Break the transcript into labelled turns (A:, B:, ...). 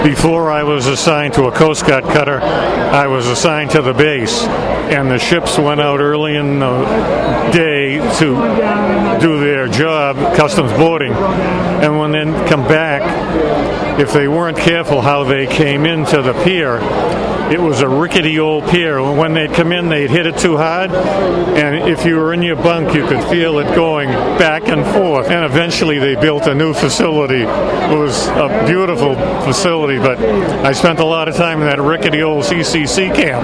A: Before I was assigned to a Coast Guard cutter, I was assigned to the base, and the ships went out early in the day to do their job, customs boarding, and when they come back, if they weren't careful how they came into the pier, it was a rickety old pier. When they'd come in, they'd hit it too hard, and if you were in your bunk, you could feel it going back and forth. And eventually they built a new facility. It was a beautiful facility, but I spent a lot of time in that rickety old CCC camp.